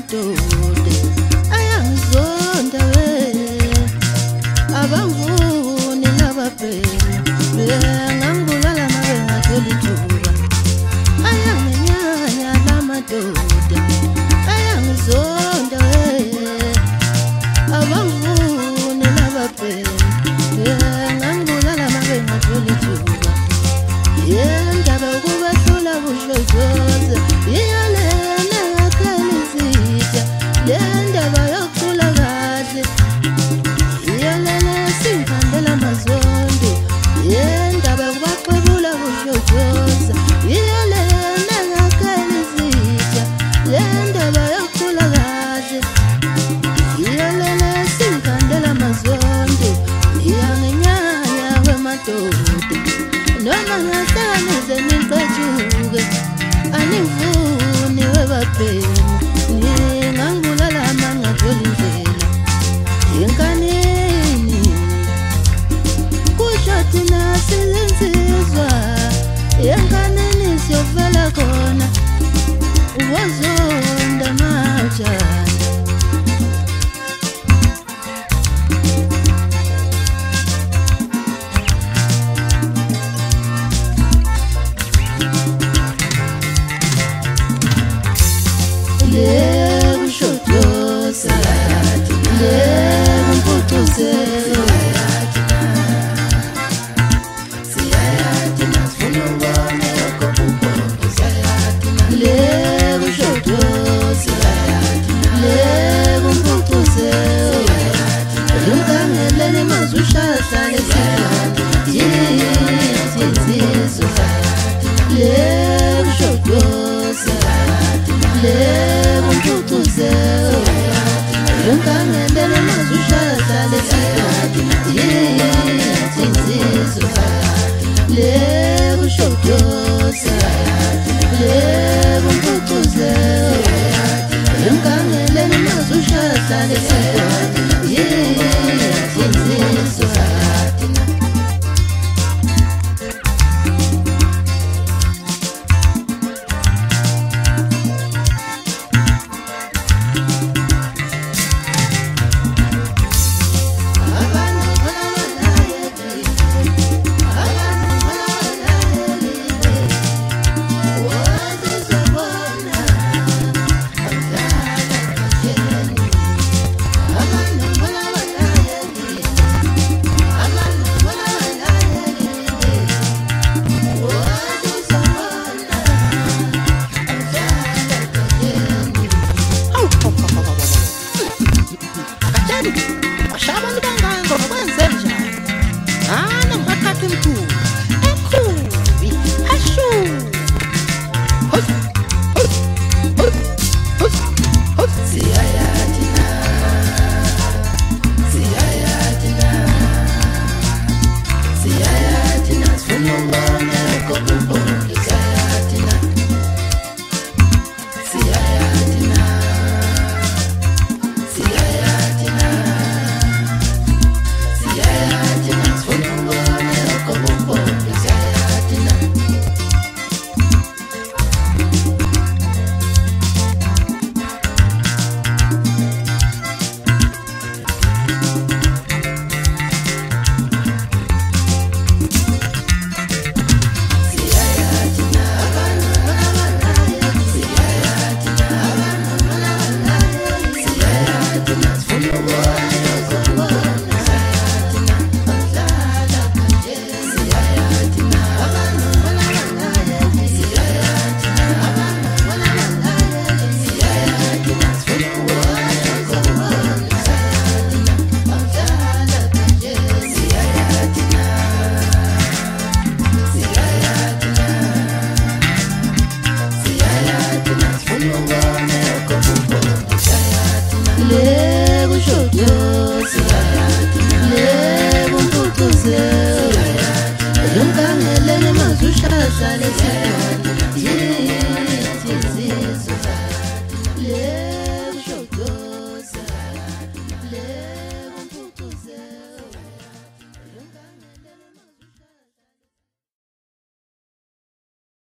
madoda ayangizonda abanguni lababhemu ngangibulala mabe ngathola ithuba ayanginyanya la madoda ayangizonda abanguni lababhemu ngangibulala mabe ngathola ithuba yendaba ukubahlula kushojoza iyalena ngakhanisita lendaba yokucula kahle iyalena sinkhandela mazondo yendaba kubaxebula kushojoza iyalena ngakhanisita lendaba yokucula kahle iyalena sinkhandela mazondo iyanginyanya kwemadoda noma ngahlangane ngiqethuke anivuni webabhemu ngangibulala mangathola indlela yenkanini kusho thina sizinsizwa yenkanini siyovela khona wazonda majani Sale